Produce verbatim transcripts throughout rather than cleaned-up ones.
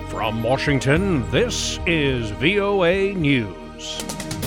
From Washington, this is V O A News.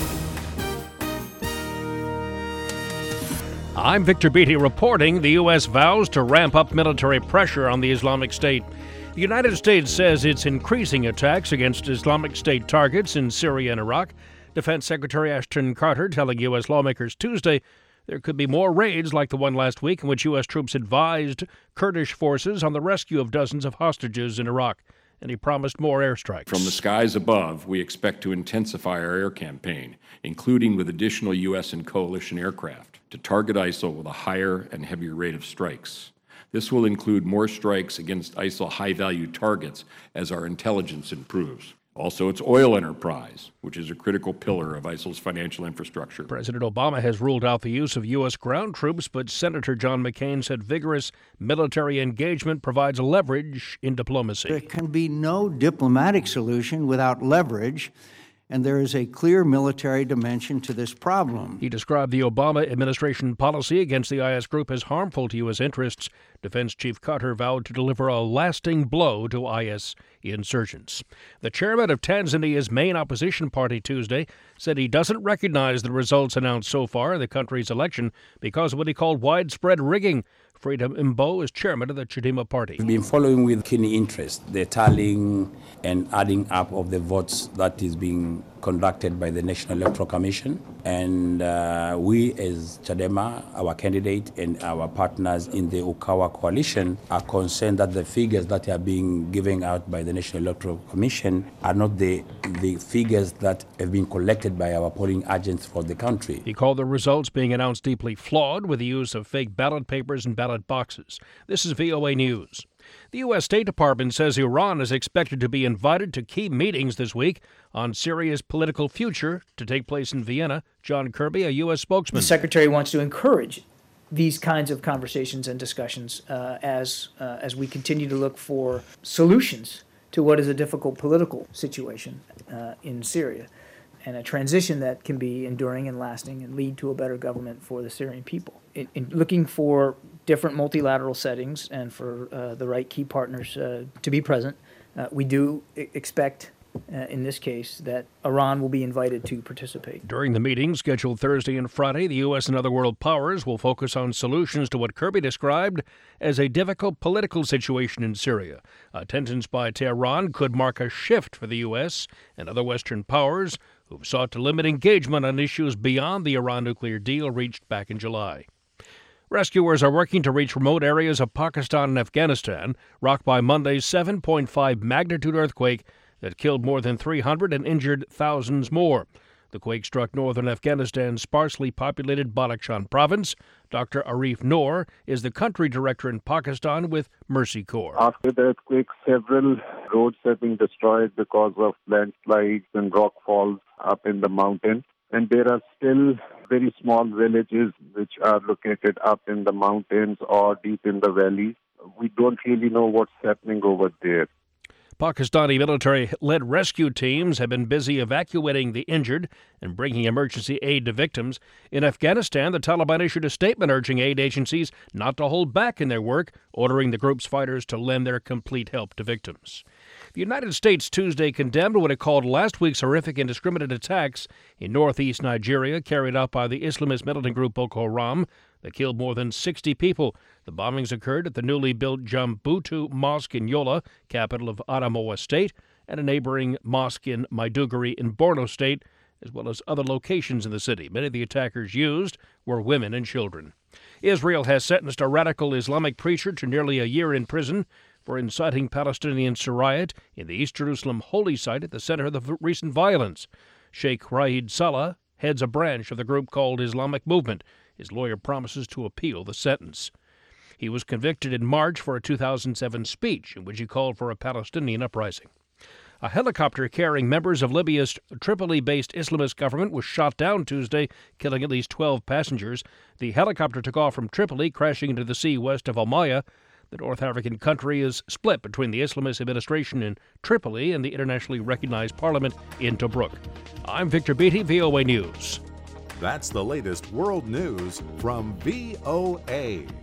I'm Victor Beatty reporting the U S vows to ramp up military pressure on the Islamic State. The United States says it's increasing attacks against Islamic State targets in Syria and Iraq. Defense Secretary Ashton Carter telling U S lawmakers Tuesday there could be more raids like the one last week in which U S troops advised Kurdish forces on the rescue of dozens of hostages in Iraq. And he promised more airstrikes. From the skies above, we expect to intensify our air campaign, including with additional U S and coalition aircraft, to target ISIL with a higher and heavier rate of strikes. This will include more strikes against ISIL high-value targets as our intelligence improves. Also, its oil enterprise, which is a critical pillar of ISIL's financial infrastructure. President Obama has ruled out the use of U S ground troops, but Senator John McCain said vigorous military engagement provides leverage in diplomacy. There can be no diplomatic solution without leverage, and there is a clear military dimension to this problem. He described the Obama administration policy against the I S group as harmful to U S interests. Defense Chief Carter vowed to deliver a lasting blow to I S insurgents. The chairman of Tanzania's main opposition party Tuesday said he doesn't recognize the results announced so far in the country's election because of what he called widespread rigging. Freedom Mbo is chairman of the Chadema party. We've been following with keen interest the tallying and adding up of the votes that is being conducted by the National Electoral Commission. And uh, we as Chadema, our candidate and our partners in the Ukawa coalition are concerned that the figures that are being given out by the National Electoral Commission are not the, the figures that have been collected by our polling agents for the country. He called the results being announced deeply flawed with the use of fake ballot papers and ballot boxes. This is V O A News. The U S State Department says Iran is expected to be invited to key meetings this week on Syria's political future to take place in Vienna. John Kirby, a U S spokesman. The Secretary wants to encourage these kinds of conversations and discussions uh, as uh, as we continue to look for solutions to what is a difficult political situation uh, in Syria, and a transition that can be enduring and lasting and lead to a better government for the Syrian people. In, in looking for different multilateral settings and for uh, the right key partners uh, to be present, uh, we do I- expect, uh, in this case, that Iran will be invited to participate. During the meeting, scheduled Thursday and Friday, the U S and other world powers will focus on solutions to what Kirby described as a difficult political situation in Syria. Attendance by Tehran could mark a shift for the U S and other Western powers who've sought to limit engagement on issues beyond the Iran nuclear deal reached back in July. Rescuers are working to reach remote areas of Pakistan and Afghanistan, rocked by Monday's seven point five magnitude earthquake that killed more than three hundred and injured thousands more. The quake struck northern Afghanistan's sparsely populated Badakhshan province. Doctor Arif Noor is the country director in Pakistan with Mercy Corps. After the earthquake, several roads have been destroyed because of landslides and rockfalls up in the mountain. And there are still very small villages which are located up in the mountains or deep in the valleys. We don't really know what's happening over there. Pakistani military-led rescue teams have been busy evacuating the injured and bringing emergency aid to victims. In Afghanistan, the Taliban issued a statement urging aid agencies not to hold back in their work, ordering the group's fighters to lend their complete help to victims. The United States Tuesday condemned what it called last week's horrific indiscriminate attacks in northeast Nigeria carried out by the Islamist militant group Boko Haram that killed more than sixty people. The bombings occurred at the newly built Jambutu Mosque in Yola, capital of Adamawa State, and a neighboring mosque in Maiduguri in Borno State, as well as other locations in the city. Many of the attackers used were women and children. Israel has sentenced a radical Islamic preacher to nearly a year in prison for inciting Palestinians to riot in the East Jerusalem holy site at the center of the v- recent violence. Sheikh Raid Salah heads a branch of the group called Islamic Movement. His lawyer promises to appeal the sentence. He was convicted in March for a two thousand seven speech in which he called for a Palestinian uprising. A helicopter carrying members of Libya's Tripoli-based Islamist government was shot down Tuesday, killing at least twelve passengers. The helicopter took off from Tripoli, crashing into the sea west of Almaya. The North African country is split between the Islamist administration in Tripoli and the internationally recognized parliament in Tobruk. I'm Victor Beatty, V O A News. That's the latest world news from V O A.